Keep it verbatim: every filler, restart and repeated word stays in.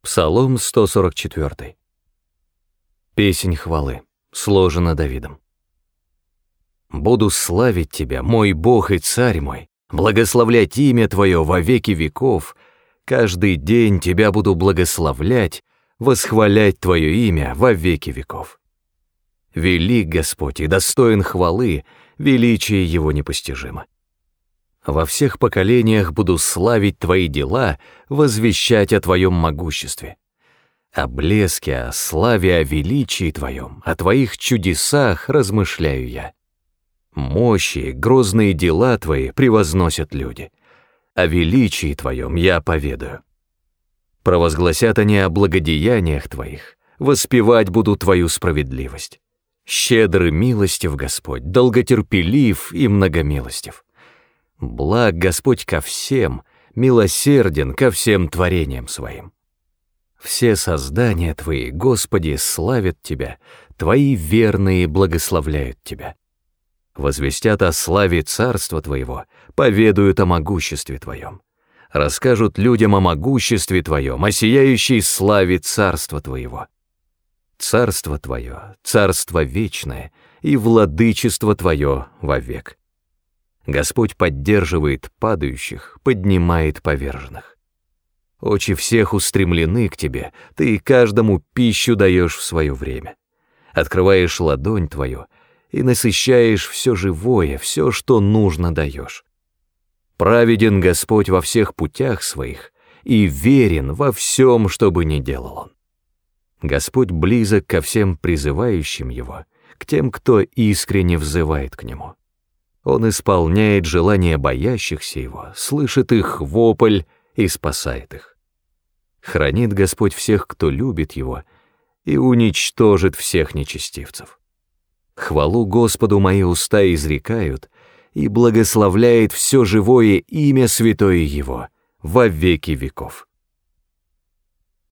Псалом сто сорок четыре. Песнь хвалы, сложена Давидом. «Буду славить Тебя, мой Бог и Царь мой, благословлять имя Твое во веки веков, каждый день Тебя буду благословлять, восхвалять Твое имя во веки веков. Велик Господь и достоин хвалы, величие Его непостижимо. Во всех поколениях буду славить Твои дела, возвещать о Твоем могуществе. О блеске, о славе, о величии Твоем, о Твоих чудесах размышляю я. Мощи, грозные дела Твои превозносят люди. О величии Твоем я поведаю. Провозгласят они о благодеяниях Твоих, воспевать буду Твою справедливость. Щедрый милостив Господь, долготерпелив и многомилостив. Благ Господь ко всем, милосерден ко всем творениям Своим. Все создания Твои, Господи, славят Тебя, Твои верные благословляют Тебя. Возвестят о славе Царства Твоего, поведают о могуществе Твоем. Расскажут людям о могуществе Твоем, о сияющей славе Царства Твоего. Царство Твое, Царство вечное, и владычество Твое вовек. Господь поддерживает падающих, поднимает поверженных. Очи всех устремлены к Тебе, Ты каждому пищу даешь в свое время. Открываешь ладонь Твою и насыщаешь все живое, все, что нужно, даешь. Праведен Господь во всех путях Своих и верен во всем, что бы ни делал Он. Господь близок ко всем призывающим Его, к тем, кто искренне взывает к Нему. Он исполняет желания боящихся Его, слышит их вопль и спасает их. Хранит Господь всех, кто любит Его, и уничтожит всех нечестивцев. Хвалу Господу мои уста изрекают, и благословляет все живое имя святое Его во веки веков.